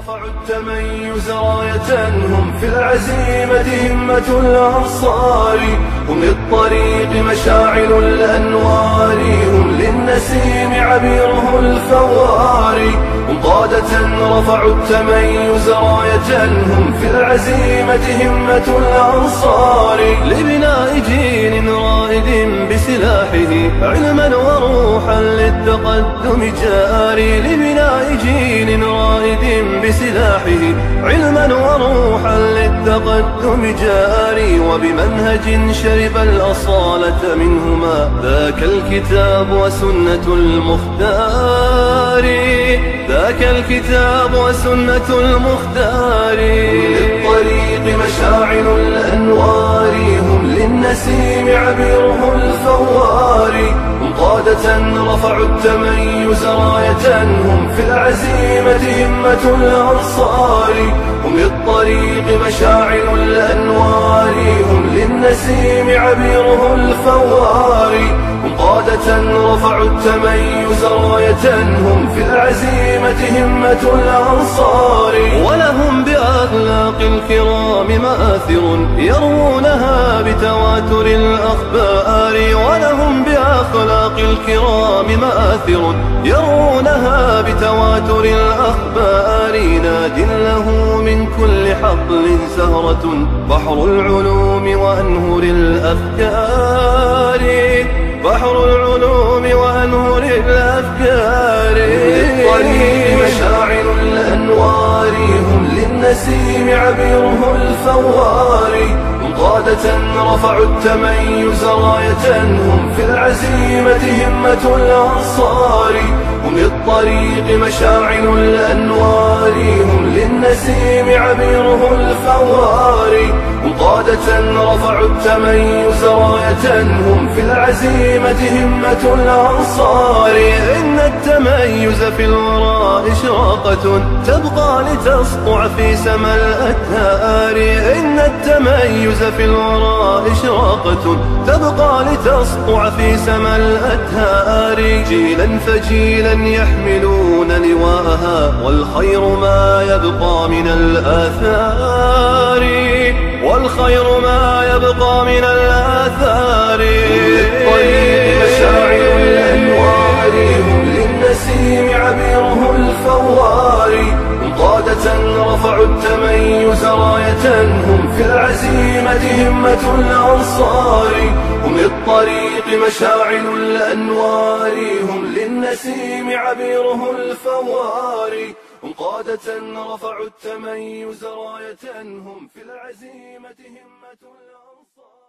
رفعوا التميز راية هم في العزيمة همة الأنصار، هم للطريق مشاعل الأنوار، هم للنسيم عبيره الفوار، هم قادة رفعوا التميز راية هم في العزيمة همة الأنصار، لبناء جيل رائد بسلاحه علما وروحا للتقدم جاري، لبناء جيل رائد بسلاحه علما وروحا للتقدم جاري، وبمنهج شرب الأصالة منهما ذاك الكتاب وسنة المختار، ذاك الكتاب وسنة المختار، للطريق مشاعل الأنوار، هم للنسيم عبيره الفوار، هم قادة رفعوا التميز راية هم في العزيمة همة الأنصار، هم للطريق مشاعل الأنوار، هم للنسيم عبيره الفوار، هم قادة رفعوا التميز راية هم في العزيمة همة الأنصار، ولهم بأخلاق الكرام مآثر يروونها بتواتر الأخبار، ولهم بأخلاق الكرام مآثر يرونها بتواتر الأخبار، ناد له من كل حقل سهرة بحر العلوم وأنهر الأفكار، بحر العلوم وأنهر الأفكار، للطريق مشاعل الأنوار، هم للنسيم عبيره الفوار، هم قادة رفعوا التميز راية هم في العزيمة همة الأنصار، هم للطريق مشاعل الأنوار، هم للنسيم عبيره الفوار، هم قادة رفعوا التميز راية هم في العزيمة همة الأنصار، إن التميز في الوراء إشراقة تبقى لتسطع في سما الأتهار، إن التميز في الوراء إشراقة تبقى لتسطع في سما الأتهار، جيلا فجيلا يحملون لواءها والخير ما يبقى من الآثار، والخير ما يبقى من الآثار، للطريق مشاعل الأنوار، هم للنسيم عبيره الفوار، هم قادة رفعوا التميز راية هم في العزيمة همة الأنصار، هم للطريق مشاعل الأنوار، هم للنسيم عبيره الفوار، هم قادة رفعوا التميز راية هم في العزيمة همة الأنصار.